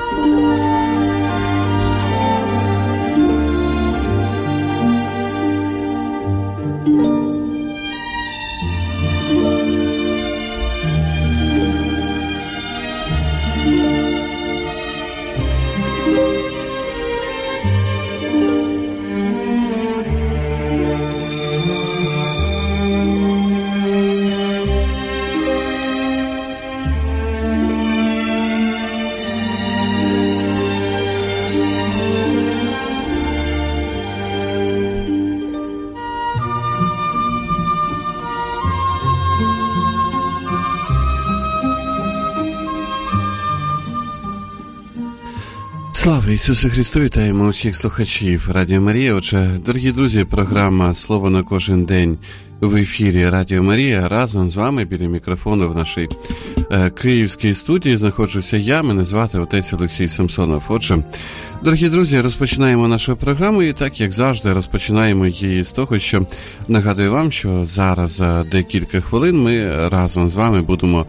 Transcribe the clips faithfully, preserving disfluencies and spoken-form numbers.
Слава Ісусу Христу, вітаємо усіх слухачів Радіо Марія. Отже, дорогі друзі, програма «Слово на кожен день» в ефірі Радіо Марія. Разом з вами біля мікрофону в нашій е, київській студії знаходжуся я, мене звати отець Олексій Самсонов. Отже, дорогі друзі, розпочинаємо нашу програму і так, як завжди, розпочинаємо її з того, що нагадую вам, що зараз за декілька хвилин ми разом з вами будемо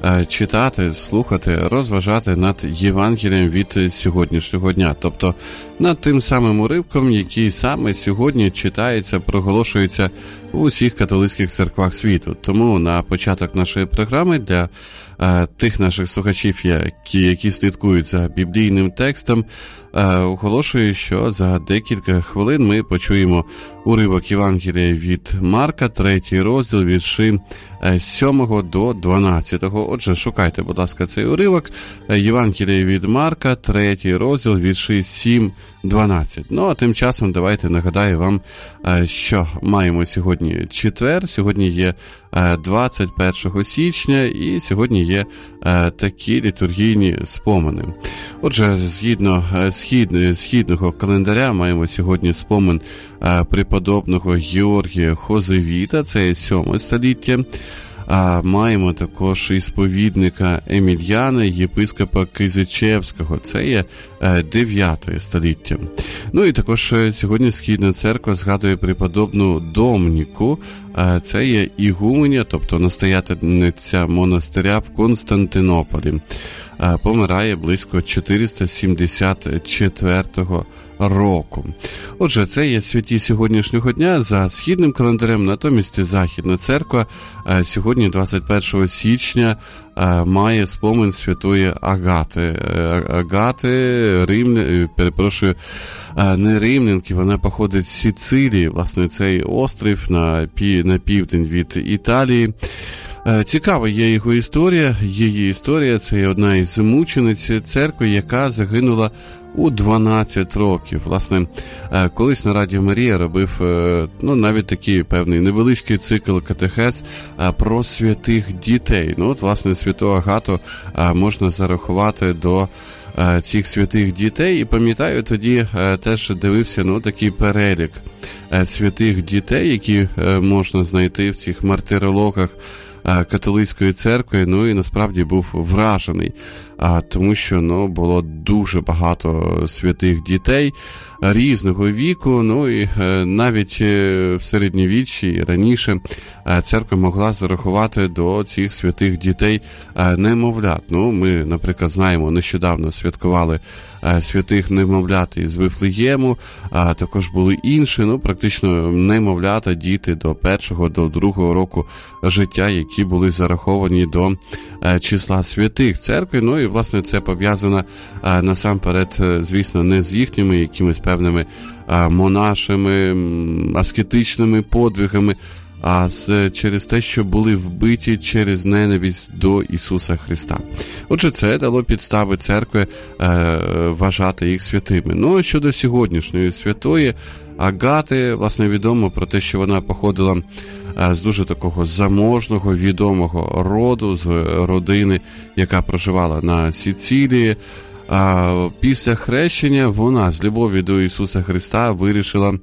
читати, слухати, розважати над Євангелієм від сьогоднішнього дня. Тобто над тим самим уривком, який саме сьогодні читається, проголошується в усіх католицьких церквах світу. Тому на початок нашої програми для е, тих наших слухачів, які, які слідкують за біблійним текстом, е, оголошую, що за декілька хвилин ми почуємо уривок Євангелія від Марка, третій розділ, вірші з сьомого до дванадцятого. Отже, шукайте, будь ласка, цей уривок. Євангелія від Марка, третій розділ, вірші сім дванадцять. Ну, а тим часом давайте нагадаю вам, що маємо сьогодні четвер. Сьогодні є двадцять першого січня і сьогодні є такі літургійні спомини. Отже, згідно схід, східного календаря маємо сьогодні спомин преподобного Георгія Хозевіта, це є сьоме століття. А маємо також і сповідника Емільяна, єпископа Кизичевського, це є дев'яте століття. Ну і також сьогодні Східна церква згадує преподобну Домніку, це є ігуменя, тобто настоятельниця монастиря в Константинополі. Помирає близько чотириста сімдесят четвертого року. Отже, це є святі сьогоднішнього дня за східним календарем, натомість Західна церква сьогодні, двадцять першого січня, має спомин святої Агати. Агати, Рим, перепрошую, не римлянки, вона походить з Сицилії, власне, цей острів на, пів, на південь від Італії. Цікава є його історія. Її історія – це одна із мучениць церкви, яка загинула у дванадцять років. Власне, колись на Радіо Марія робив, ну, навіть такий певний невеличкий цикл катехез про святих дітей. Ну, от, власне, святу Агату можна зарахувати до цих святих дітей. І пам'ятаю, тоді теж дивився, ну, такий перелік святих дітей, які можна знайти в цих мартирологах католицької церкви, ну і насправді був вражений, а, тому що, ну, було дуже багато святих дітей різного віку, ну і е, навіть в середньовіччі і раніше е, церква могла зарахувати до цих святих дітей е, немовлят. Ну, ми, наприклад, знаємо, нещодавно святкували е, святих немовлят із Вифлеєму, а також були інші, ну, практично немовлята, діти до першого, до другого року життя, які були зараховані до е, числа святих церкви. Ну і, власне, це пов'язано е, насамперед, е, звісно, не з їхніми якимись певними е, монашими, аскетичними подвигами, а з, через те, що були вбиті через ненависть до Ісуса Христа. Отже, це дало підстави церкви е, вважати їх святими. Ну, а щодо сьогоднішньої святої Агати, власне, відомо про те, що вона походила е, з дуже такого заможного, відомого роду, з родини, яка проживала на Сицилії. А після хрещення вона з любові до Ісуса Христа вирішила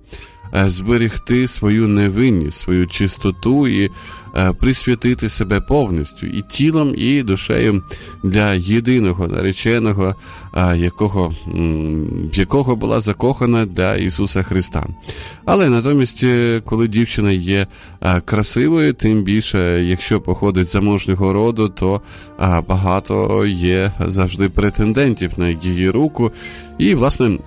зберегти свою невинність, свою чистоту і присвятити себе повністю і тілом, і душею для єдиного нареченого, якого, в якого була закохана для Ісуса Христа. Але натомість, коли дівчина є красивою, тим більше, якщо походить з заможнього роду, то багато є завжди претендентів на її руку. І, власне,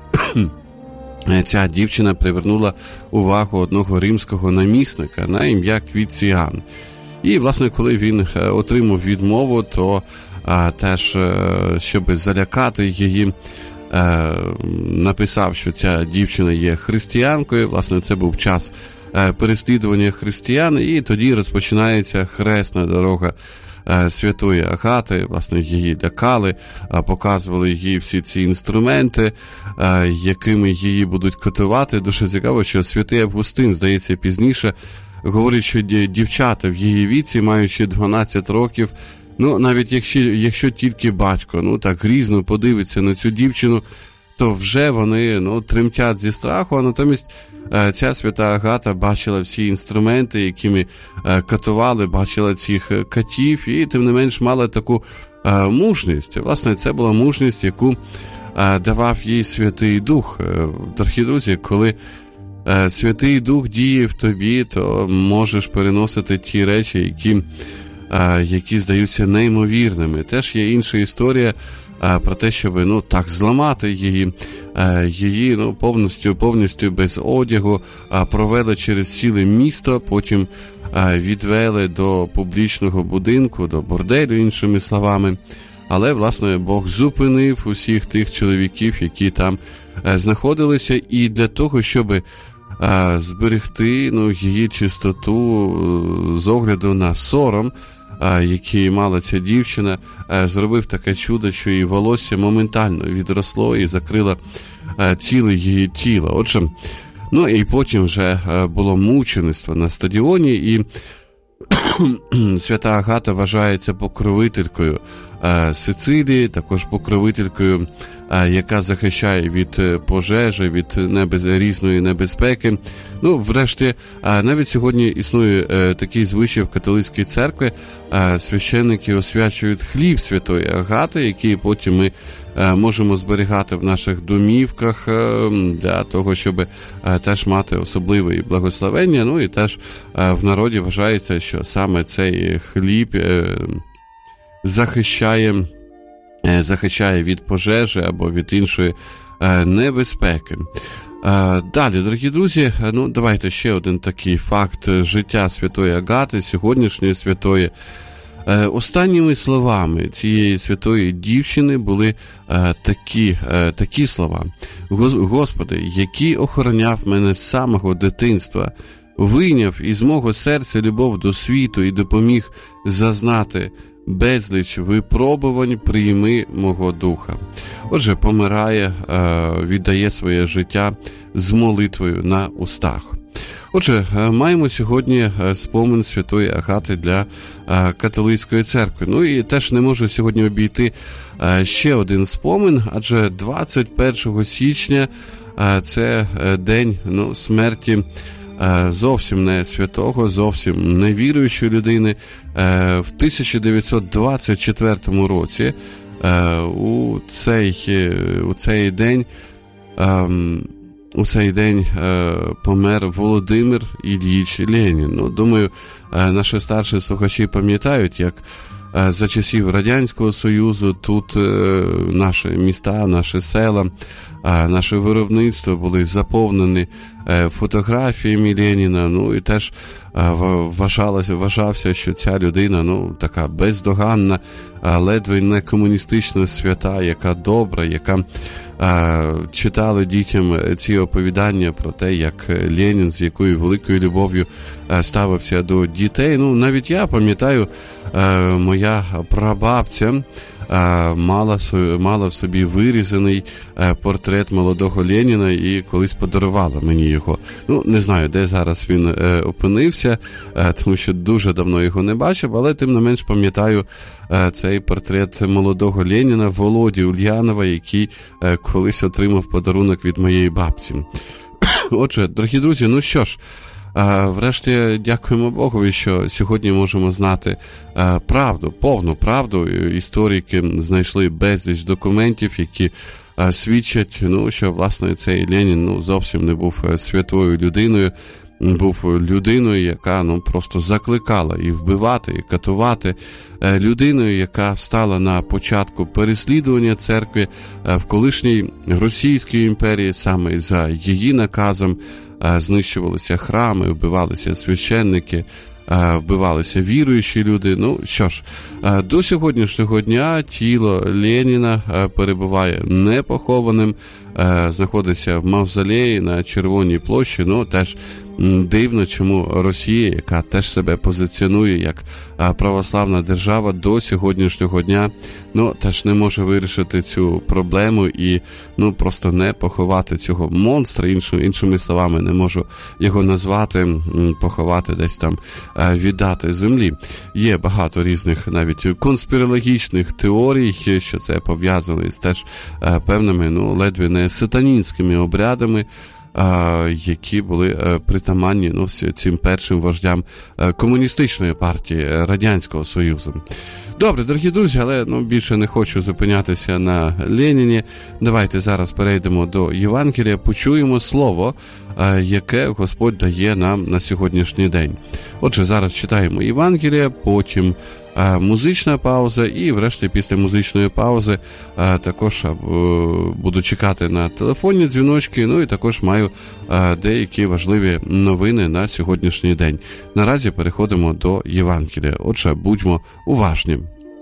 ця дівчина привернула увагу одного римського намісника на ім'я Квіціан. І, власне, коли він отримав відмову, то а, теж, щоб залякати її, а, написав, що ця дівчина є християнкою. Власне, це був час а, переслідування християн, і тоді розпочинається хресна дорога Святої Агати. Власне, її лякали, показували їй всі ці інструменти, якими її будуть катувати. Дуже цікаво, що святий Августин, здається, пізніше говорить, що дівчата в її віці, маючи дванадцять років, ну, навіть якщо, якщо тільки батько, ну, так грізно подивиться на цю дівчину, то вже вони, ну, тремтять зі страху, а натомість ця свята Агата бачила всі інструменти, якими катували, бачила цих катів, і тим не менш мала таку мужність. Власне, це була мужність, яку давав їй Святий Дух. Дорогі друзі, коли Святий Дух діє в тобі, то можеш переносити ті речі, які, які здаються неймовірними. Теж є інша історія про те, щоб, ну, так зламати її, її, ну, повністю, повністю без одягу, провели через ціле місто, потім відвели до публічного будинку, до борделю, іншими словами. Але, власне, Бог зупинив усіх тих чоловіків, які там знаходилися, і для того, щоб зберегти, ну, її чистоту з огляду на сором, який мала ця дівчина, зробив таке чудо, що її волосся моментально відросло і закрило ціле її тіло. Отже, ну і потім вже було мучеництво на стадіоні, і свята Агата вважається покровителькою Сицилії, також покровителькою, яка захищає від пожежі, від небез... різної небезпеки. Ну, врешті, навіть сьогодні існує такий звичай в католицькій церкві. Священники освячують хліб святої Агати, який потім ми можемо зберігати в наших домівках для того, щоб теж мати особливе благословення. Ну і теж в народі вважається, що саме цей хліб захищає, захищає від пожежі або від іншої небезпеки. Далі, дорогі друзі, ну давайте ще один такий факт життя святої Агати, сьогоднішньої святої. Останніми словами цієї святої дівчини були такі, такі слова: «Господи, який охороняв мене з самого дитинства, вийняв із мого серця любов до світу і допоміг зазнати безліч випробувань, прийми мого духа». Отже, помирає, віддає своє життя з молитвою на устах. Отже, маємо сьогодні спомин святої Агати для католицької церкви. Ну і теж не можу сьогодні обійти ще один спомин, адже двадцять першого січня це день, ну, смерті зовсім не святого, зовсім не віруючої людини. В тисяча дев'ятсот двадцять четвертому році у цей, у цей день у цей день помер Володимир Ілліч Ленін. Ну, думаю, наші старші слухачі пам'ятають, як за часів Радянського Союзу тут наші міста, наші села, наше виробництво були заповнені фотографіями Леніна. Ну і теж вважалося, вважався, що ця людина, ну, така бездоганна, ледве не комуністична свята, яка добра, яка читали дітям ці оповідання про те, як Ленін з якою великою любов'ю ставився до дітей. Ну, навіть я пам'ятаю, моя прабабця мала, мала в собі вирізаний портрет молодого Леніна і колись подарувала мені його. Ну, не знаю, де зараз він опинився, тому що дуже давно його не бачив, але тим не менш пам'ятаю цей портрет молодого Леніна Володі Ульянова, який колись отримав подарунок від моєї бабці. Отже, дорогі друзі, ну що ж, врешті дякуємо Богові, що сьогодні можемо знати правду, повну правду. Історики знайшли безліч документів, які свідчать, ну, що, власне, цей Ленін, ну, зовсім не був святою людиною, був людиною, яка, ну, просто закликала і вбивати, і катувати, людиною, яка стала на початку переслідування церкви в колишній Російській імперії, саме за її наказом знищувалися храми, вбивалися священники, вбивалися віруючі люди. Ну що ж, до сьогоднішнього дня тіло Леніна перебуває непохованим, знаходиться в мавзолеї на Червоній площі. Ну, теж дивно, чому Росія, яка теж себе позиціонує як православна держава, до сьогоднішнього дня, ну, теж не може вирішити цю проблему і, ну, просто не поховати цього монстра, іншими, іншими словами, не можу його назвати, поховати десь там, віддати землі. Є багато різних навіть конспірологічних теорій, що це пов'язано із теж певними, ну, ледве не сатанінськими обрядами, які були притаманні, ну, цим першим вождям комуністичної партії Радянського Союзу. Добре, дорогі друзі, але, ну, більше не хочу зупинятися на Леніні. Давайте зараз перейдемо до Євангелія, почуємо слово, яке Господь дає нам на сьогоднішній день. Отже, зараз читаємо Євангелія, потім музична пауза, і врешті після музичної паузи також буду чекати на телефонні дзвіночки, ну і також маю деякі важливі новини на сьогоднішній день. Наразі переходимо до Євангелія. Отже, будьмо уважні.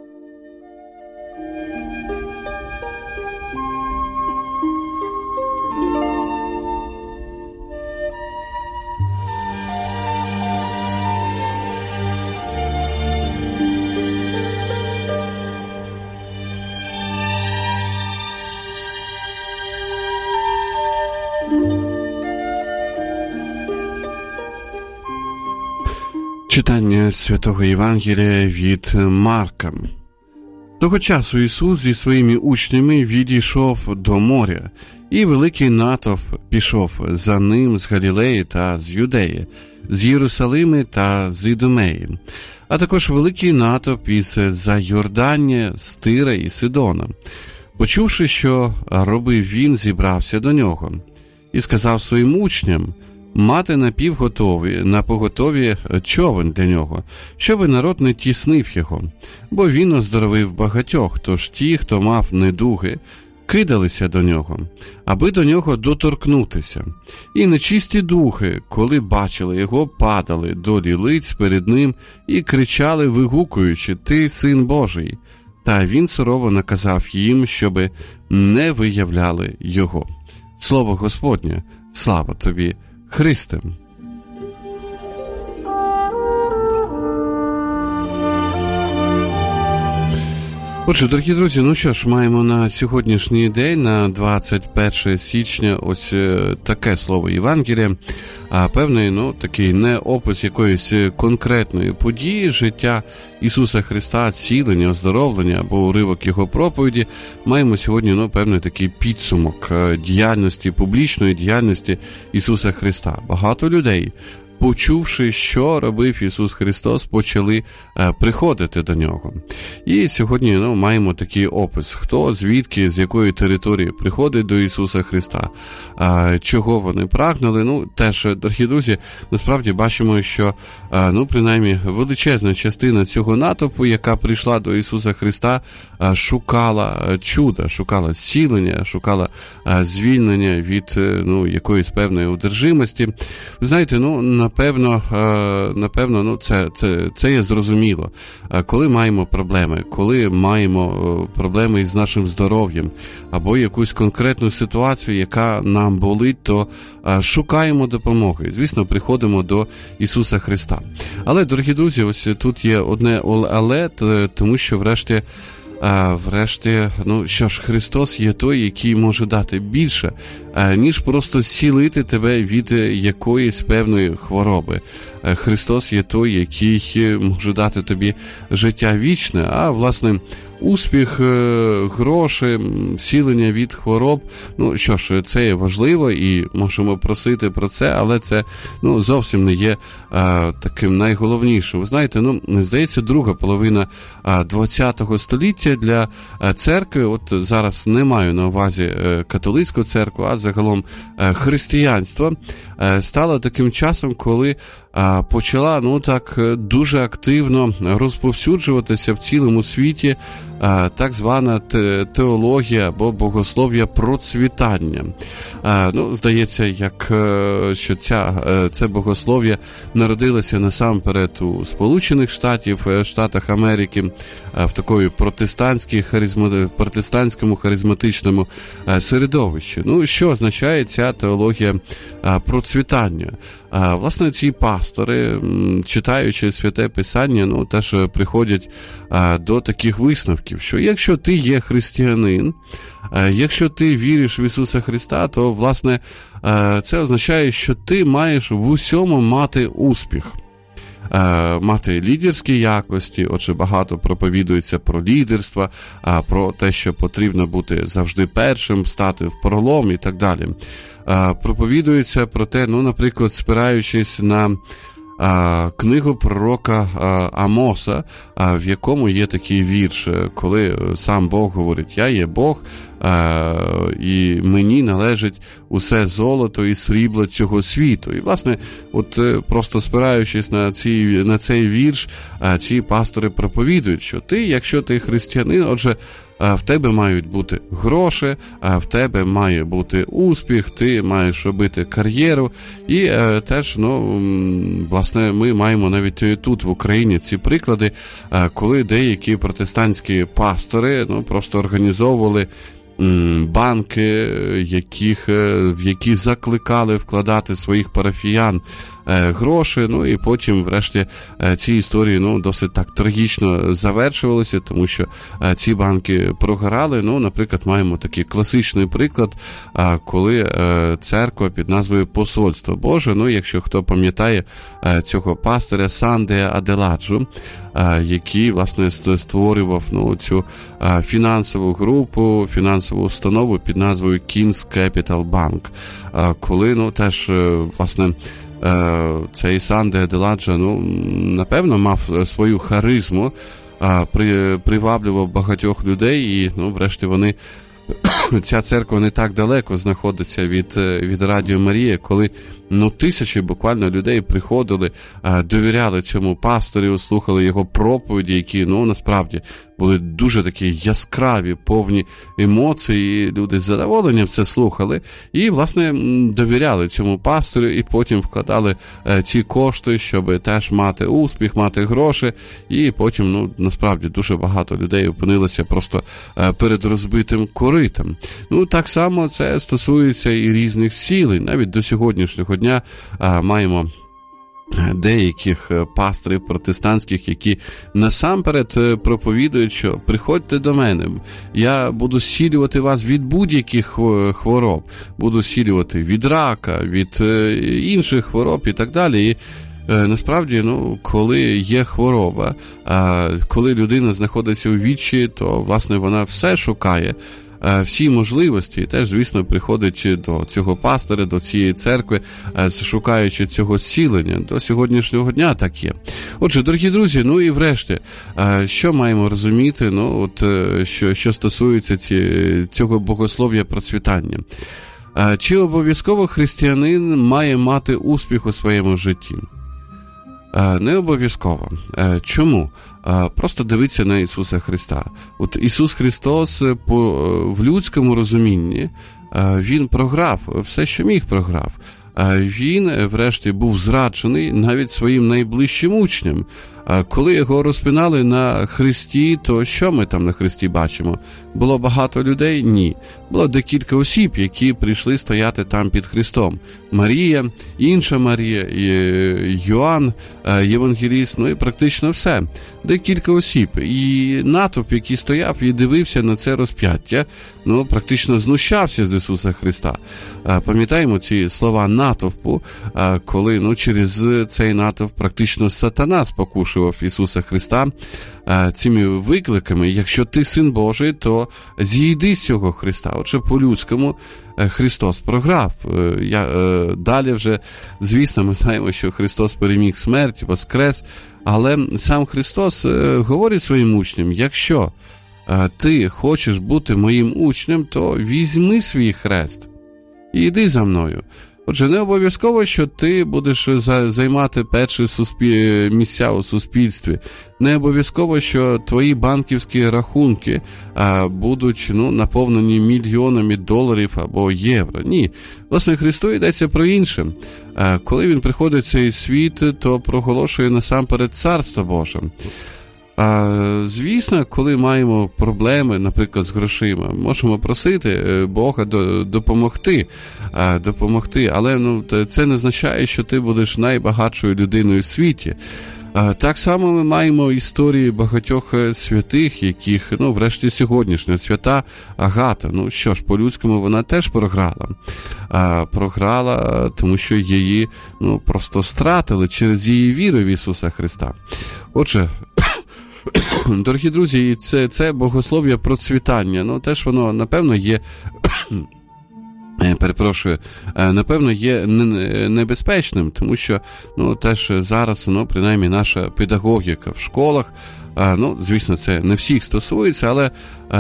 Читання Святого Євангелія від Марка. Того часу Ісус зі своїми учнями відійшов до моря, і великий натовп пішов за ним з Галілеї та з Юдеї, з Єрусалими та з Ідумеї, а також великий натовп із за Йордання, з Тира і Сидона. Почувши, що робив він, зібрався до нього і сказав своїм учням мати напівготові, напоготові човен для нього, щоби народ не тіснив його, бо він оздоровив багатьох, тож ті, хто мав недуги, кидалися до нього, аби до нього доторкнутися. І нечисті духи, коли бачили його, падали до лілиць перед ним і кричали, вигукуючи: «Ти син Божий!» Та він сурово наказав їм, щоби не виявляли його. Слово Господнє, слава тобі, Христе! Отже, дорогі друзі, ну що ж, маємо на сьогоднішній день, на двадцять перше січня, ось таке слово Євангелія, а певний, ну, такий не опис якоїсь конкретної події життя Ісуса Христа, зцілення, оздоровлення або уривок Його проповіді. Маємо сьогодні, ну, певний такий підсумок діяльності, публічної діяльності Ісуса Христа. Багато людей, почувши, що робив Ісус Христос, почали е, приходити до Нього. І сьогодні, ну, маємо такий опис, хто, звідки, з якої території приходить до Ісуса Христа, е, чого вони прагнули. Ну, теж, дорогі друзі, насправді бачимо, що, е, ну, принаймні, величезна частина цього натовпу, яка прийшла до Ісуса Христа, е, шукала чуда, шукала зцілення, шукала е, звільнення від, е, ну, якоїсь певної одержимості. Ви знаєте, ну, на Напевно, напевно, ну це, це, це є зрозуміло. Коли маємо проблеми, коли маємо проблеми із нашим здоров'ям або якусь конкретну ситуацію, яка нам болить, то шукаємо допомоги. Звісно, приходимо до Ісуса Христа. Але, дорогі друзі, ось тут є одне але, тому що врешті А врешті, ну що ж, Христос є той, який може дати більше, ніж просто зцілити тебе від якоїсь певної хвороби. Христос є той, який може дати тобі життя вічне, а, власне, успіх, гроші, зцілення від хвороб. Ну, що ж, це є важливо і можемо просити про це, але це, ну, зовсім не є а, таким найголовнішим. Ви знаєте, ну, здається, друга половина ХХ століття для церкви, от зараз не маю на увазі католицьку церкву, а загалом християнство, стало таким часом, коли почала, ну так, дуже активно розповсюджуватися в цілому світі так звана теологія або богослов'я процвітання. Ну, здається, як що ця, це богослов'я народилося насамперед у Сполучених Штатів, Штатах Америки, в такої протестантській харизма, протестантському харизматичному середовищі. Ну, що означає ця теологія процвітання? Власне, ці пастори, читаючи Святе Писання, ну, теж приходять до таких висновків, що якщо ти є християнин, якщо ти віриш в Ісуса Христа, то, власне, це означає, що ти маєш в усьому мати успіх. Мати лідерські якості, отже, багато проповідується про лідерство, про те, що потрібно бути завжди першим, стати в пролом і так далі. Проповідується про те, ну, наприклад, спираючись на книгу пророка Амоса, в якому є такий вірш, коли сам Бог говорить: «Я є Бог, і мені належить усе золото і срібло цього світу». І, власне, от просто спираючись на, ці, на цей вірш, ці пастори проповідують, що ти, якщо ти християнин, отже, в тебе мають бути гроші, в тебе має бути успіх, ти маєш робити кар'єру. І е, теж, ну, власне, ми маємо навіть тут в Україні ці приклади, е, коли деякі протестантські пастори, ну, просто організовували банки, яких, в які закликали вкладати своїх парафіян гроші, ну і потім, врешті, ці історії, ну, досить так трагічно завершувалися, тому що ці банки прогорали. Ну, наприклад, маємо такий класичний приклад, коли церква під назвою Посольство Боже, ну, якщо хто пам'ятає цього пастиря Санде Аделаджу, який, власне, створював, ну, цю фінансову групу, фінансову установу під назвою King's Capital Bank, коли, ну, теж, власне, цей Санде Аделаджа, ну, напевно, мав свою харизму, при, приваблював багатьох людей, і, ну, врешті, вони, ця церква не так далеко знаходиться від, від Радіо Марія, коли, ну, тисячі буквально людей приходили, довіряли цьому пастору, слухали його проповіді, які, ну, насправді були дуже такі яскраві, повні емоцій, люди з задоволенням це слухали і, власне, довіряли цьому пастору і потім вкладали ці кошти, щоб теж мати успіх, мати гроші, і потім, ну, насправді дуже багато людей опинилося просто перед розбитим коритом. Ну, так само це стосується і різних зцілень. Навіть до сьогоднішнього дня а, маємо деяких пасторів протестантських, які насамперед проповідують, що приходьте до мене, я буду зцілювати вас від будь-яких хвороб, буду зцілювати від рака, від інших хвороб і так далі. І насправді, ну, коли є хвороба, коли людина знаходиться у відчаї, то, власне, вона все шукає, всі можливості, і теж, звісно, приходить до цього пастора, до цієї церкви, шукаючи цього зцілення. До сьогоднішнього дня так є. Отже, дорогі друзі, ну і врешті, що маємо розуміти, ну, от, що, що стосується ці, цього богослов'я процвітання? Чи обов'язково християнин має мати успіх у своєму житті? Не обов'язково. Чому? Просто дивіться на Ісуса Христа. От Ісус Христос по, в людському розумінні, Він програв, все, що міг, програв. Він, врешті, був зраджений навіть своїм найближчим учням. Коли його розпинали на хресті, то що ми там на хресті бачимо? Було багато людей? Ні. Було декілька осіб, які прийшли стояти там під Христом. Марія, інша Марія, Йоанн, євангеліст, ну і практично все. Декілька осіб. І натовп, який стояв і дивився на це розп'яття, ну, практично знущався з Ісуса Христа. Пам'ятаємо ці слова: натовпу, коли ну, через цей натовп практично сатана спокушував Ісуса Христа цими викликами: якщо ти Син Божий, то зійди з цього Христа. Отже, по-людському Христос програв. Я, далі вже, звісно, ми знаємо, що Христос переміг смерть, воскрес, але сам Христос говорить своїм учням: якщо ти хочеш бути моїм учнем, то візьми свій хрест і йди за мною. Отже, не обов'язково, що ти будеш займати перші суспіль... місця у суспільстві. Не обов'язково, що твої банківські рахунки а, будуть ну, наповнені мільйонами доларів або євро. Ні. Власне, Христу йдеться про інше. А, коли Він приходить в цей світ, то проголошує насамперед Царство Боже. А, звісно, коли маємо проблеми, наприклад, з грошима, можемо просити Бога допомогти, допомогти, але ну, це не означає, що ти будеш найбагатшою людиною в світі. Так само ми маємо історії багатьох святих, яких, ну, врешті сьогоднішня свята Агата. Ну що ж, по-людському вона теж програла. А, програла, тому що її ну, просто стратили через її віру в Ісуса Христа. Отже, дорогі друзі, це, це богослов'я процвітання. Ну, теж воно, напевно, є... Перепрошую, напевно, є небезпечним, тому що, ну, теж зараз, ну, принаймні, наша педагогіка в школах, ну, звісно, це не всіх стосується, але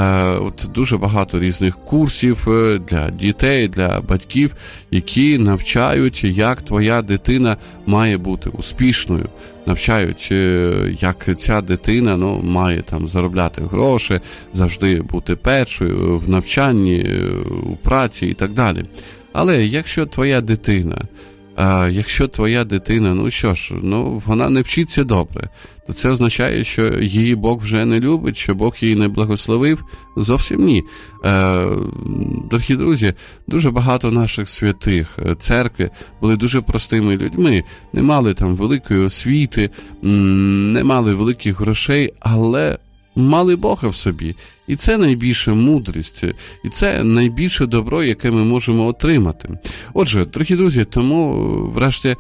от дуже багато різних курсів для дітей, для батьків, які навчають, як твоя дитина має бути успішною. Навчають, як ця дитина ну, має там заробляти гроші, завжди бути першою в навчанні, у праці і так далі. Але якщо твоя дитина, а, якщо твоя дитина, ну що ж, ну вона не вчиться добре, то це означає, що її Бог вже не любить, що Бог її не благословив? Зовсім ні. Е, дорогі друзі, дуже багато наших святих церкви були дуже простими людьми, не мали там великої освіти, не мали великих грошей, але мали Бога в собі. І це найбільша мудрість, і це найбільше добро, яке ми можемо отримати. Отже, дорогі друзі, тому, врешті,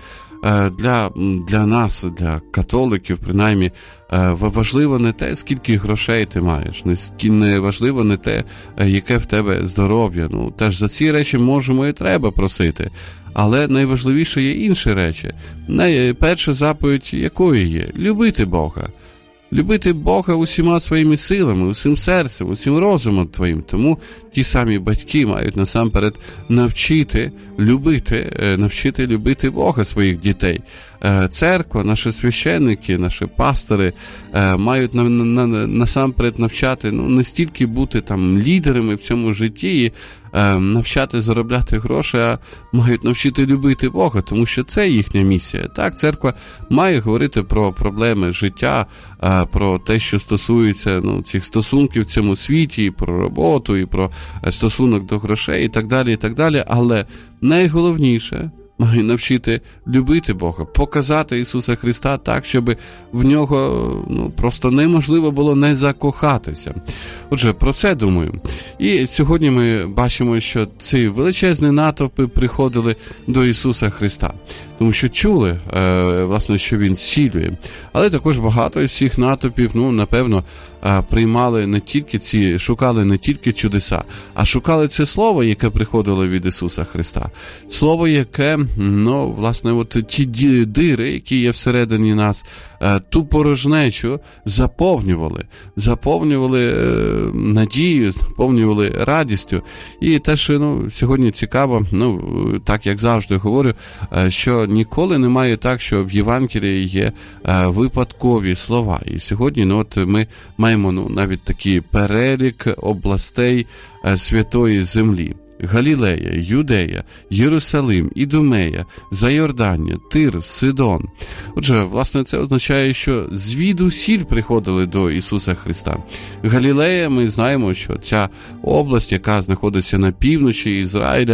для, для нас, для католиків, принаймні, важливо не те, скільки грошей ти маєш, не важливо не те, яке в тебе здоров'я. Ну, теж за ці речі можемо і треба просити. Але найважливіше є інші речі. Найперша заповідь якою є? Любити Бога. Любити Бога усіма своїми силами, усім серцем, усім розумом твоїм. Тому ті самі батьки мають насамперед навчити любити, навчити любити Бога своїх дітей. Церква, наші священники, наші пастори мають на, на, насамперед навчати ну, не стільки бути там лідерами в цьому житті і навчати заробляти гроші, а мають навчити любити Бога, тому що це їхня місія. Так, церква має говорити про проблеми життя, про те, що стосується ну, цих стосунків в цьому світі, і про роботу, і про стосунок до грошей, і так далі, і так далі. Але найголовніше має навчити любити Бога, показати Ісуса Христа так, щоб в нього ну, просто неможливо було не закохатися. Отже, про це думаю. І сьогодні ми бачимо, що ці величезні натовпи приходили до Ісуса Христа, тому що чули, е, власне, що Він зцілює. Але також багато із цих натовпів, ну, напевно, е, приймали не тільки ці, шукали не тільки чудеса, а шукали це слово, яке приходило від Ісуса Христа. Слово, яке, ну, власне, от ті дири, які є всередині нас, е, ту порожнечу заповнювали, заповнювали е, надією, заповнювали радістю. І теж, ну, сьогодні цікаво, ну, так як завжди говорю, е, що ніколи немає так, що в Євангелії є е, випадкові слова. І сьогодні ну, от ми маємо ну, навіть такий перелік областей е, Святої Землі. Галілея, Юдея, Єрусалим, Ідумея, Зайордання, Тир, Сидон. Отже, власне, це означає, що звідусіль приходили до Ісуса Христа. Галілея, ми знаємо, що ця область, яка знаходиться на півночі Ізраїля,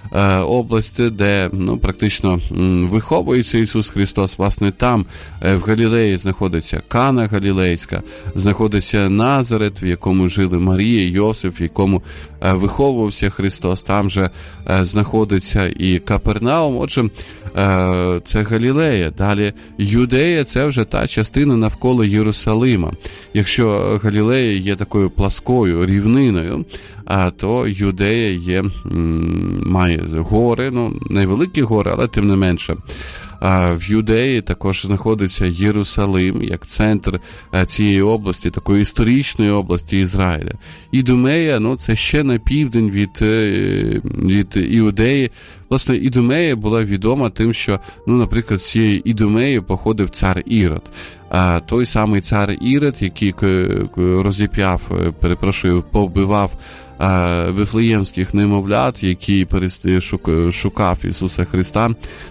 область, де, ну, практично виховується Ісус Христос. Власне, там, в Галілеї, знаходиться Кана Галілейська, знаходиться Назарет, в якому жили Марія, Йосип, в якому виховувався Христос. Там же знаходиться і Капернаум. Отже, це Галілея. Далі Юдея – це вже та частина навколо Єрусалима. Якщо Галілея є такою пласкою, рівниною, то Юдея є, має гори, ну, невеликі гори, але тим не менше. В Юдеї також знаходиться Єрусалим, як центр цієї області, такої історичної області Ізраїля. Ідумея, ну, це ще на південь від, від Іудеї. Власне, Ідумея була відома тим, що, ну, наприклад, з цієї Ідумеї походив цар Ірод. А той самий цар Ірод, який розіп'яв, перепрошую, повбивав вифлеємських немовлят, який шукав Ісуса Христа,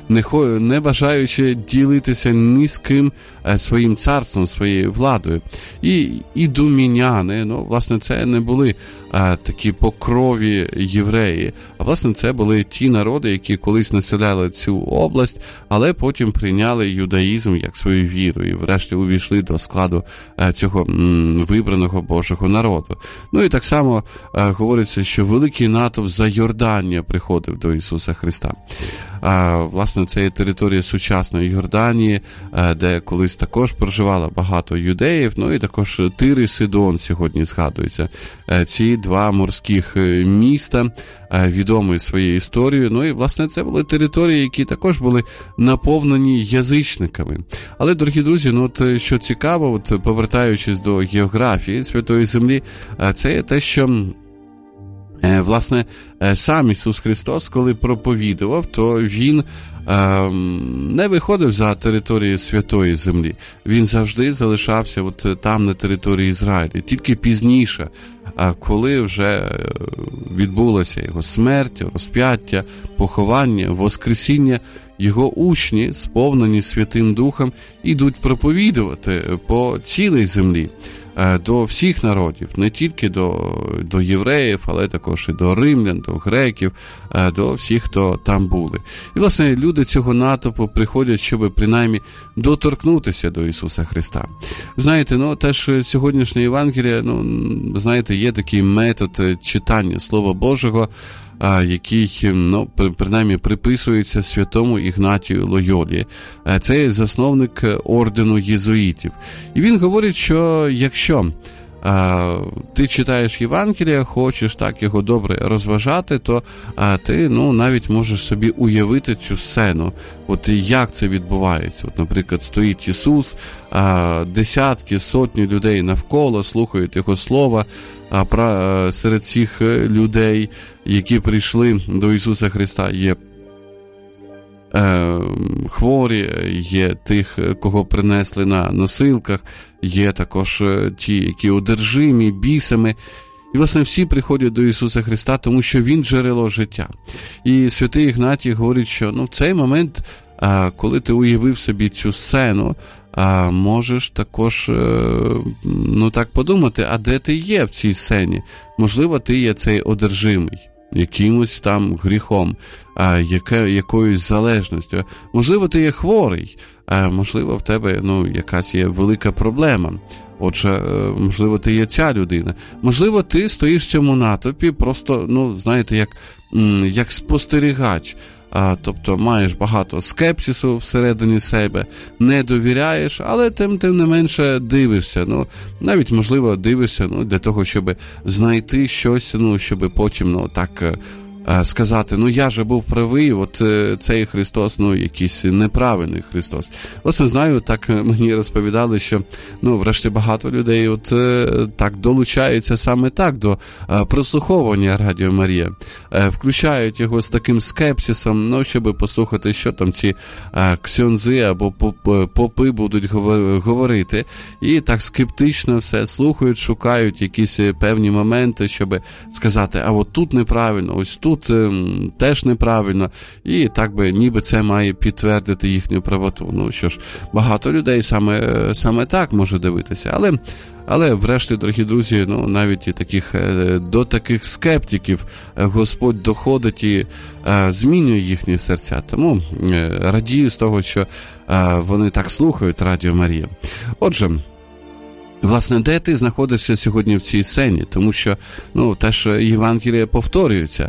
не бажаючи ділитися ні з ким своїм царством, своєю владою. І ідуміняни, ну, власне, це не були а, такі по крові євреї, а, власне, це були ті народи, які колись населяли цю область, але потім прийняли юдаїзм як свою віру і врешті увійшли до складу а, цього м, вибраного Божого народу. Ну і так само а, говориться, що великий натовп за Йорданія приходив до Ісуса Христа. А, власне, це є територія сучасної Йорданії, а, де колись також проживало багато юдеїв, ну і також Тир і Сидон сьогодні згадуються. А, ці два морських міста, а, відомі своєю історією, ну і, власне, це були території, які також були наповнені язичниками. Але, дорогі друзі, ну от, що цікаво, от, повертаючись до географії Святої Землі, а, це є те, що власне, сам Ісус Христос, коли проповідував, то Він е, не виходив за територію Святої Землі. Він завжди залишався от там, на території Ізраїлю. Тільки пізніше, коли вже відбулася Його смерть, розп'яття, поховання, воскресіння, Його учні, сповнені Святим Духом, ідуть проповідувати по цілій землі, до всіх народів, не тільки до, до євреїв, але також і до римлян, до греків, до всіх, хто там були. І, власне, люди цього натовпу приходять, щоб принаймні доторкнутися до Ісуса Христа. Знаєте, ну, теж сьогоднішнє Євангеліє, ну, знаєте, є такий метод читання Слова Божого, який, ну, принаймні, приписується святому Ігнатію Лойолі. Це є засновник ордену єзуїтів. І він говорить, що якщо а, ти читаєш Євангелія, хочеш так його добре розважати, то а, ти, ну, навіть можеш собі уявити цю сцену. От як це відбувається. От, наприклад, стоїть Ісус, а, десятки, сотні людей навколо слухають Його слова, а про, серед цих людей, які прийшли до Ісуса Христа, є е, хворі, є тих, кого принесли на носилках, є також ті, які одержимі бісами. І, власне, всі приходять до Ісуса Христа, тому що Він джерело життя. І святий Ігнатій говорить, що, ну, в цей момент, а, коли ти уявив собі цю сцену, а можеш також, ну, так подумати, а де ти є в цій сцені? Можливо, ти є цей одержимий якимось там гріхом, а, яке, якоюсь залежністю. Можливо, ти є хворий, а, можливо, в тебе, ну, якась є велика проблема. Отже, можливо, ти є ця людина. Можливо, ти стоїш в цьому натовпі просто, ну, знаєте, як, як спостерігач. А, тобто маєш багато скепсису всередині себе, не довіряєш, але тим, тим не менше дивишся. Ну, навіть, можливо, дивишся, ну, для того, щоб знайти щось, ну, щоб потім, ну, так сказати, ну, я же був правий, от цей Христос, ну, якийсь неправильний Христос. Власне, знаю, так мені розповідали, що, ну, врешті багато людей от так долучаються саме так до прослуховування Радіо Марія. Включають його з таким скепсисом, ну, щоб послухати, що там ці ксьонзи або попи будуть говорити. І так скептично все слухають, шукають якісь певні моменти, щоб сказати, а от тут неправильно, ось тут тут ем, теж неправильно, і так би ніби це має підтвердити їхню правоту. Ну що ж, багато людей саме, саме так може дивитися, але Але врешті, дорогі друзі, ну навіть і таких, до таких скептиків Господь доходить і е, змінює їхні серця. Тому е, радію з того, що е, вони так слухають Радіо Марія. Отже, власне, де ти знаходишся сьогодні в цій сцені? Тому що, ну, теж Євангелія повторюється,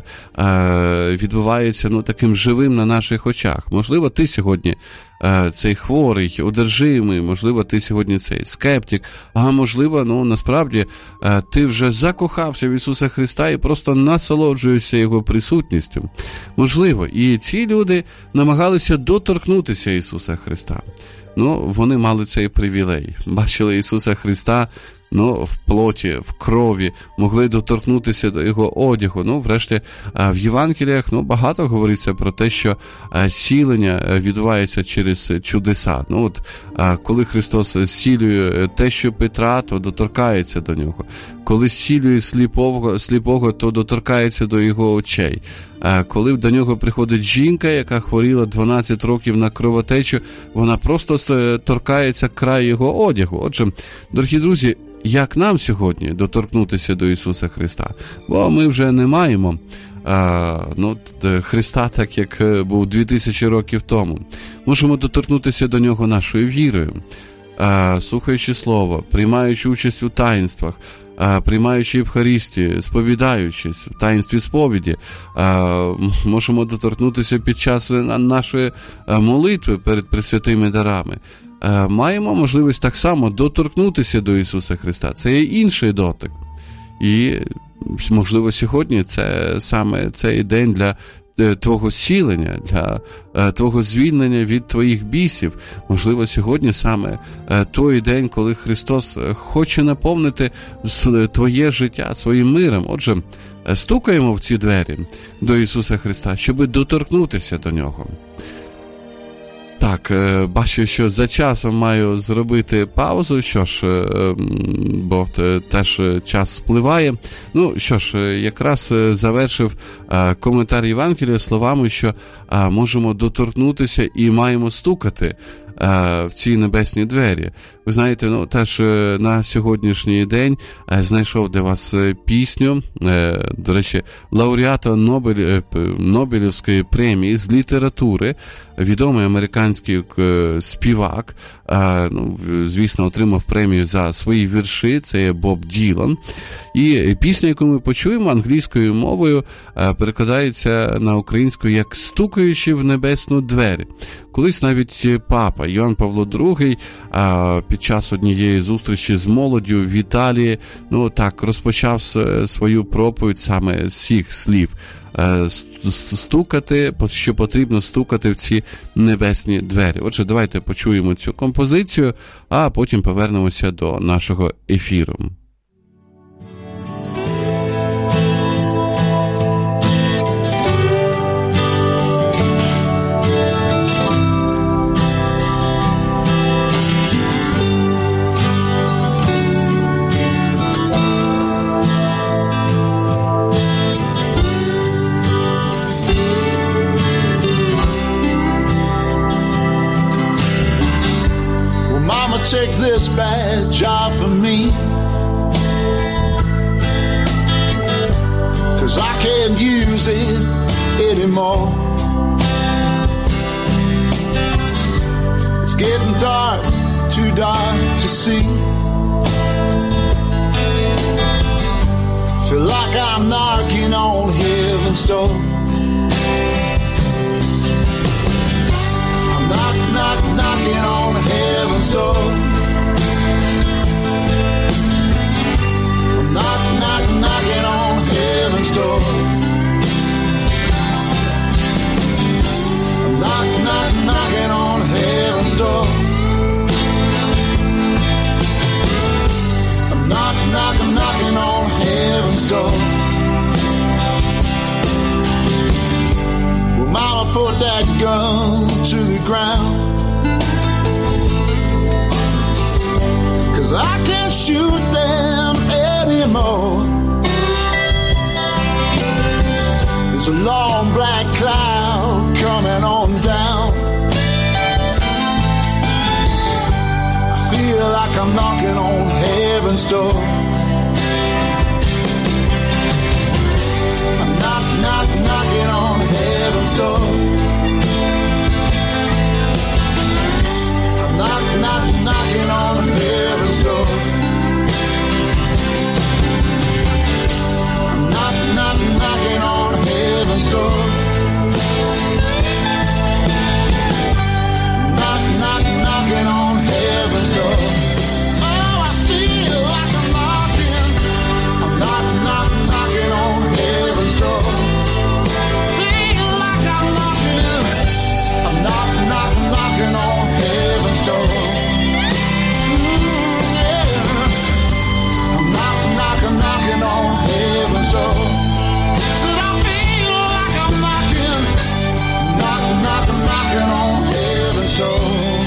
е, відбувається, ну, таким живим на наших очах. Можливо, ти сьогодні е, цей хворий, одержимий, можливо, ти сьогодні цей скептик, а можливо, ну, насправді, е, ти вже закохався в Ісуса Христа і просто насолоджуєшся Його присутністю. Можливо, і ці люди намагалися доторкнутися Ісуса Христа. Ну, вони мали цей привілей. Бачили Ісуса Христа, ну, в плоті, в крові, могли доторкнутися до Його одягу. Ну, врешті, в Євангеліях, ну, багато говориться про те, що зцілення відбувається через чудеса. Ну, от, коли Христос зцілює те, що Петра, то доторкається до нього. Коли зцілює сліпого, сліпого, то доторкається до його очей. Коли до нього приходить жінка, яка хворіла дванадцять років на кровотечу, вона просто торкається краю його одягу. Отже, дорогі друзі, як нам сьогодні доторкнутися до Ісуса Христа? Бо ми вже не маємо а, ну, Христа так, як був дві тисячі років тому. Можемо доторкнутися до Нього нашою вірою, а, слухаючи Слово, приймаючи участь у таїнствах, а, приймаючи Євхаристію, сповідаючись в таїнстві сповіді. А, можемо доторкнутися під час нашої молитви перед пресвятими дарами. Маємо можливість так само доторкнутися до Ісуса Христа. Це є інший дотик. І, можливо, сьогодні це саме цей день для твого зцілення, для твого звільнення від твоїх бісів. Можливо, сьогодні саме той день, коли Христос хоче наповнити твоє життя своїм миром. Отже, стукаємо в ці двері до Ісуса Христа, щоб доторкнутися до Нього. Так, бачу, що за часом маю зробити паузу, що ж, бо теж час спливає. Ну, що ж, якраз завершив коментар Євангелія словами, що можемо доторкнутися і маємо стукати в ці небесні двері. Ви знаєте, ну, теж на сьогоднішній день знайшов для вас пісню, до речі, лауреата Нобель, Нобелівської премії з літератури, відомий американський співак, ну, звісно, отримав премію за свої вірші, це є Боб Ділан. І пісня, яку ми почуємо англійською мовою, перекладається на українську як «Стукаючи в небесну двері». Колись навіть папа Йоанн Павло другий під час однієї зустрічі з молоддю в Італії, ну так, розпочав свою проповідь саме з цих слів. Стукати, що потрібно стукати в ці небесні двері. Отже, давайте почуємо цю композицію, а потім повернемося до нашого ефіру. Take this badge off of me, 'cause I can't use it anymore. It's getting dark, too dark to see. Feel like I'm knocking on heaven's door. I'm knock, knock, knocking on heaven's door. I'm knock, knock, knocking on heaven's door. I'm knock, knock, knocking on heaven's door. I'm knock, knock, knocking on heaven's door. Well, Mama put that gun to the ground, 'cause I can't shoot them anymore. There's a long black cloud coming on down. I feel like I'm knocking on heaven's door. I'm knock, knock, knocking on heaven's door. I'm knock, knock, knocking on heaven's door. I'm knock, knock, knocking on heaven's door. Knock, knock, knocking on heaven's door. Oh, I feel like I'm knocking. I'm knock, knock, knocking on heaven's door. Feel like I'm knocking. I'm knock, knock, knocking on heaven's door. Mm, yeah. I'm knock, knock, knocking on heaven's door. Said I feel like I'm knocking. Knock, knock, knocking on heaven's door.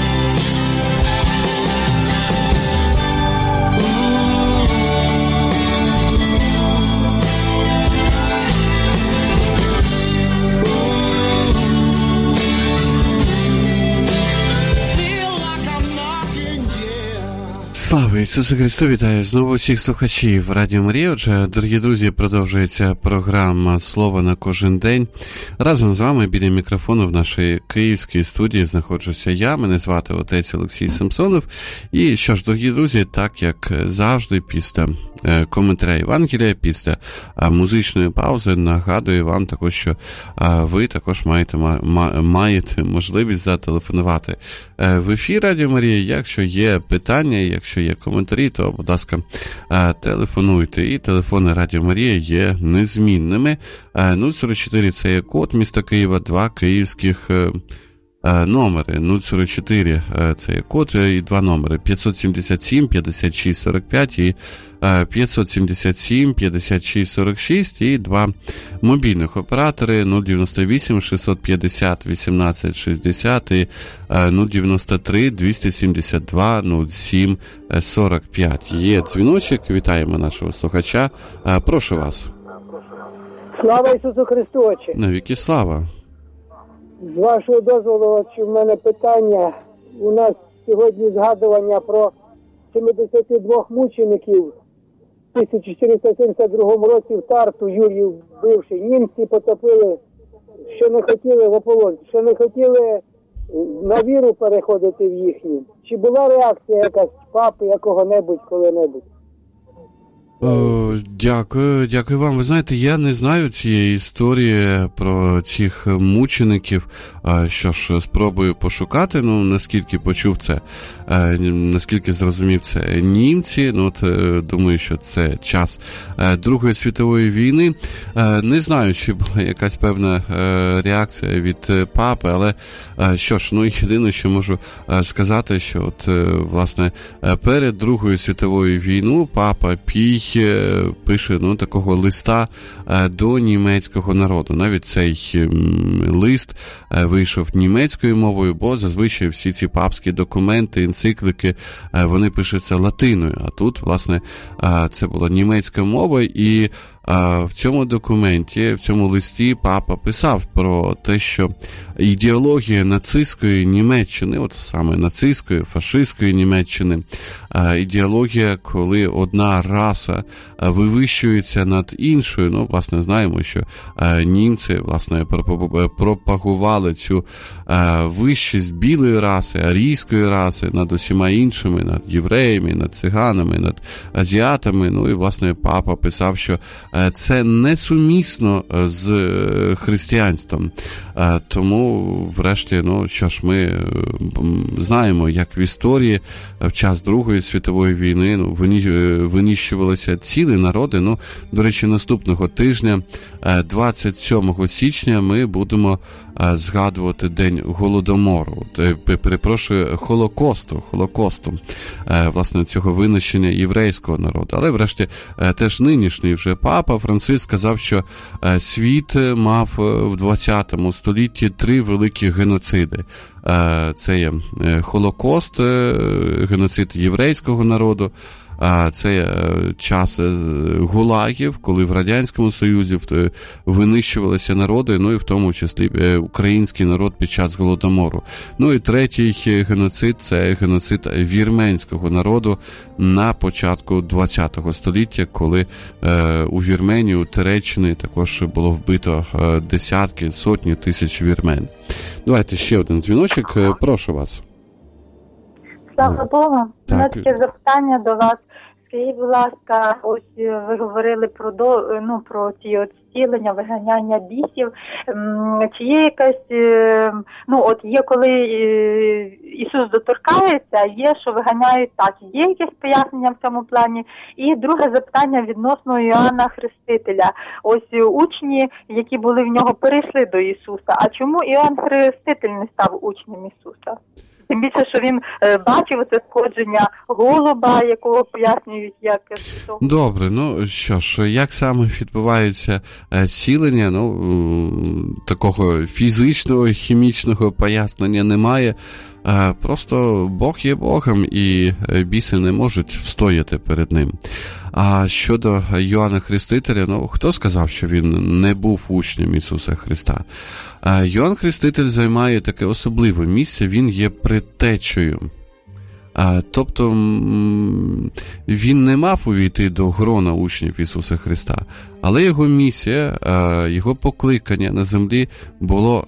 Слава Ісусу Христу, вітаю знову всіх слухачів Радіо Марія. Отже, дорогі друзі, продовжується програма «Слово на кожен день». Разом з вами біля мікрофону в нашій київській студії знаходжуся я, мене звати отець Олексій Самсонов. І що ж, дорогі друзі, так як завжди після коментаря Євангелія, після музичної паузи нагадую вам також, що ви також маєте, маєте можливість зателефонувати в ефір Радіо Марія. Якщо є питання, якщо є коментарі, то, будь ласка, телефонуйте. І телефони Радіо Марія є незмінними. нуль сорок чотири – це є код міста Києва, два київських номери. нуль сорок чотири – це є код і два номери. п'ятсот сімдесят сім п'ятдесят шість сорок п'ять і п'ятсот сімдесят сім п'ятдесят шість сорок шість і два мобільних оператори нуль дев'яносто вісім шістсот п'ятдесят вісімнадцять шістдесят і нуль дев'яносто три двісті сімдесят два нуль сім сорок п'ять. Є дзвіночок, вітаємо нашого слухача. Прошу вас. Слава Ісусу Христу, Отче. Навіки слава. З вашого дозволу, в мене питання. У нас сьогодні згадування про сімдесят два мучеників в тисяча чотириста сімдесят другому році в Тарту, Юрію бивши. Німці потопили, що не хотіли в ополон, що не хотіли на віру переходити в їхню. Чи була реакція якась папи, якого-небудь, коли-небудь? О, дякую, дякую вам. Ви знаєте, я не знаю цієї історії про цих мучеників. Що ж, спробую пошукати, ну, наскільки почув це, наскільки зрозумів це німці. Ну, от, думаю, що це час Другої світової війни. Не знаю, чи була якась певна реакція від папи, але що ж, ну, єдине, що можу сказати, що от, власне, перед Другою світовою війною папа Пій пише, ну, такого листа до німецького народу. Навіть цей лист вийшов німецькою мовою, бо зазвичай всі ці папські документи, енциклики, вони пишуться латиною. А тут, власне, це була німецька мова, і в цьому документі, в цьому листі папа писав про те, що ідеологія нацистської Німеччини, от саме нацистської, фашистської Німеччини, ідеологія, коли одна раса вивищується над іншою, ну, власне, знаємо, що німці, власне, пропагували цю вищість білої раси, арійської раси над усіма іншими, над євреями, над циганами, над азіатами, ну, і, власне, папа писав, що це несумісно з християнством. Тому, врешті, ну, що ж, ми знаємо, як в історії в час Другої світової війни, ну, винищувалися цілі народи. Ну, до речі, наступного тижня, двадцять сьомого січня, ми будемо згадувати День Голодомору, перепрошую, Холокосту, Холокосту, власне, цього винищення єврейського народу. Але, врешті, теж нинішній вже папа Франциск сказав, що світ мав в двадцятому столітті три великі геноциди. Це є Холокост, геноцид єврейського народу, це час гулагів, коли в Радянському Союзі винищувалися народи, ну і в тому числі український народ під час Голодомору. Ну і третій геноцид – це геноцид вірменського народу на початку ХХ століття, коли у Вірменії, у Туреччині також було вбито десятки, сотні тисяч вірмен. Давайте ще один дзвіночок. Прошу вас. Слава Богу. У мене Так. таке запитання до вас. Скажіть, будь ласка, ось ви говорили про до, ну, про ті от зцілення, виганяння бісів. М, Чи є якась, е, ну от є коли е, Ісус доторкається, а є, що виганяють так. Є якесь пояснення в цьому плані? І друге запитання відносно Іоанна Хрестителя. Ось е, учні, які були в нього, перейшли до Ісуса. А чому Іоанн Хреститель не став учнем Ісуса? Тим більше, що він е, бачив це сходження голуба, якого пояснюють як... Добре, ну що ж, як саме відбувається е, зцілення, ну, м, такого фізичного, хімічного пояснення немає. Е, просто Бог є Богом, і біси не можуть встояти перед ним. А щодо Йоанна Хрестителя, ну, хто сказав, що він не був учнем Ісуса Христа? Йоанн Хреститель займає таке особливе місце, він є предтечею. Тобто він не мав увійти до грона учнів Ісуса Христа, але його місія, його покликання на землі було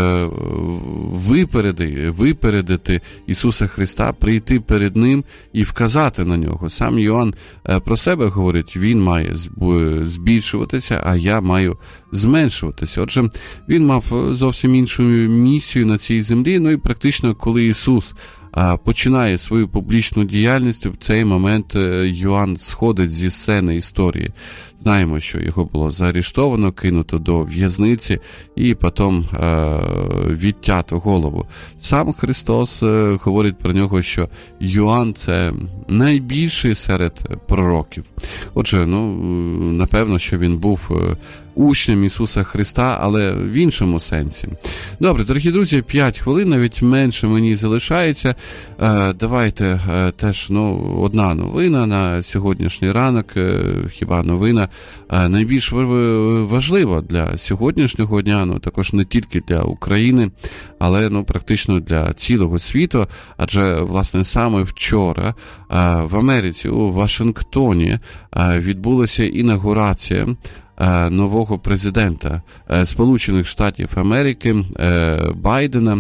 випередити, випередити Ісуса Христа, прийти перед Ним і вказати на Нього. Сам Йоанн про себе говорить, він має збільшуватися, а я маю зменшуватися. Отже, він мав зовсім іншу місію на цій землі, ну і практично, коли Ісус починає свою публічну діяльність, в цей момент Йоанн сходить зі сцени історії. Знаємо, що його було заарештовано, кинуто до в'язниці і потім е, відтято голову. Сам Христос е, говорить про нього, що Йоанн – це найбільший серед пророків. Отже, ну, напевно, що він був учнем Ісуса Христа, але в іншому сенсі. Добре, дорогі друзі, п'ять хвилин, навіть менше мені залишається. Е, давайте е, теж, ну, одна новина на сьогоднішній ранок, е, хіба новина, найбільш важлива для сьогоднішнього дня, ну також не тільки для України, але ну практично для цілого світу, адже власне саме вчора в Америці, у Вашингтоні, відбулася інаугурація нового президента Сполучених Штатів Америки Байдена.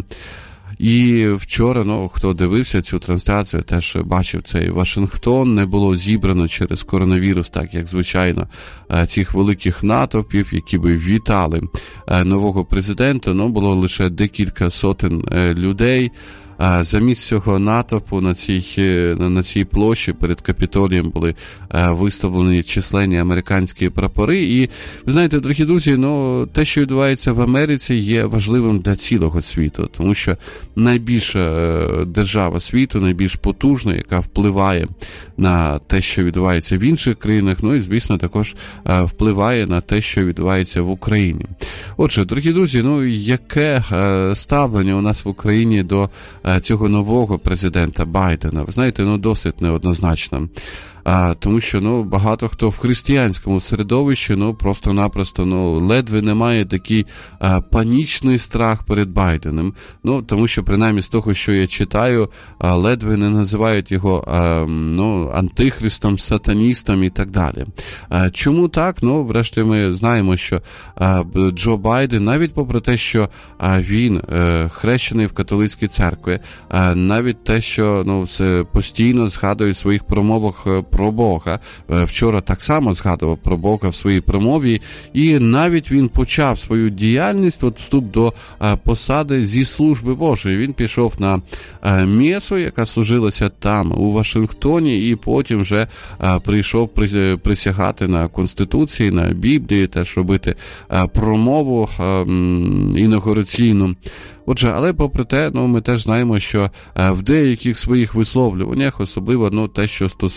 І вчора, ну, хто дивився цю трансляцію, теж бачив цей Вашингтон, не було зібрано через коронавірус, так як, звичайно, цих великих натовпів, які би вітали нового президента, ну, було лише декілька сотень людей. Замість цього натовпу на цій, на цій площі перед Капітолієм були виставлені численні американські прапори. І, ви знаєте, дорогі друзі, ну, те, що відбувається в Америці, є важливим для цілого світу, тому що найбільша держава світу, найбільш потужна, яка впливає на те, що відбувається в інших країнах, ну і, звісно, також впливає на те, що відбувається в Україні. Отже, дорогі друзі, ну, яке ставлення у нас в Україні до цього нового президента Байдена? Ви знаєте, ну, досить неоднозначно. А, тому що, ну, багато хто в християнському середовищі, ну, просто-напросто, ну, ледве немає такий а, панічний страх перед Байденом. Ну, тому що, принаймні, з того, що я читаю, а, ледве не називають його, а, ну, антихристом, сатаністом і так далі. А, чому так? Ну, врешті ми знаємо, що а, Джо Байден, навіть попри те, що а, він а, хрещений в католицькій церкві, а, навіть те, що, ну, все постійно згадує в своїх промовах про Бога. Вчора так само згадував про Бога в своїй промові, і навіть він почав свою діяльність, от вступ до а, посади зі служби Божої. Він пішов на а, месу, яка служилася там, у Вашингтоні, і потім вже а, прийшов при, присягати на Конституції, на Біблії, теж робити а, промову а, м, інаугураційну. Отже, але попри те, ну, ми теж знаємо, що в деяких своїх висловлюваннях, особливо, ну, те, що стосується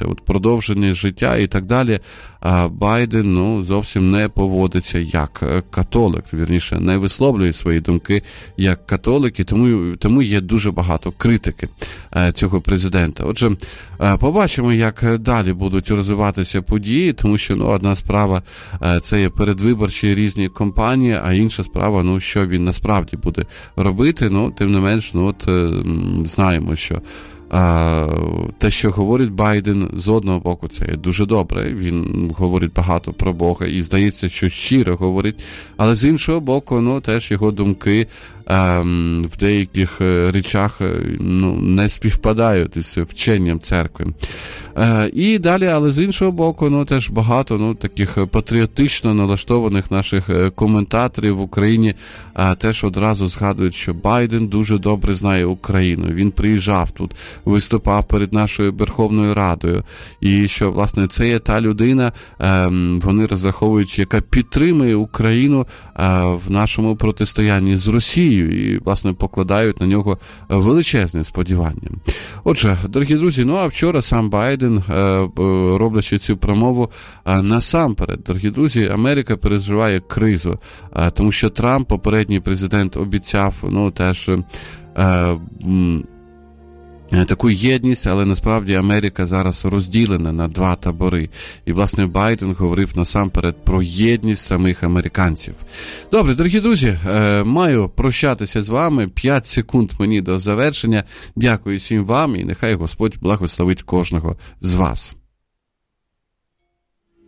це от продовження життя і так далі, Байден, ну, зовсім не поводиться як католик, вірніше, не висловлює свої думки як католик, і тому, тому є дуже багато критики цього президента. Отже, побачимо, як далі будуть розвиватися події, тому що, ну, одна справа це є передвиборчі різні кампанії, а інша справа, ну, що він насправді буде робити. Ну, тим не менш, ну, от знаємо, що те, що говорить Байден, з одного боку, це є дуже добре. Він говорить багато про Бога і, здається, що щиро говорить. Але з іншого боку, ну, теж його думки ем, в деяких речах, ну, не співпадають із вченням церкви. Е, і далі, але з іншого боку, ну, теж багато, ну, таких патріотично налаштованих наших коментаторів в Україні е, теж одразу згадують, що Байден дуже добре знає Україну. Він приїжджав тут, виступав перед нашою Верховною Радою. І що, власне, це є та людина, е, вони розраховують, яка підтримує Україну е, в нашому протистоянні з Росією. І, власне, покладають на нього величезне сподівання. Отже, дорогі друзі, ну а вчора сам Байден, роблячи цю промову, насамперед, дорогі друзі, Америка переживає кризу, тому що Трамп, попередній президент, обіцяв, ну, теж таку єдність, але насправді Америка зараз розділена на два табори. І, власне, Байден говорив насамперед про єдність самих американців. Добре, дорогі друзі, маю прощатися з вами. п'ять секунд мені до завершення. Дякую всім вам і нехай Господь благословить кожного з вас.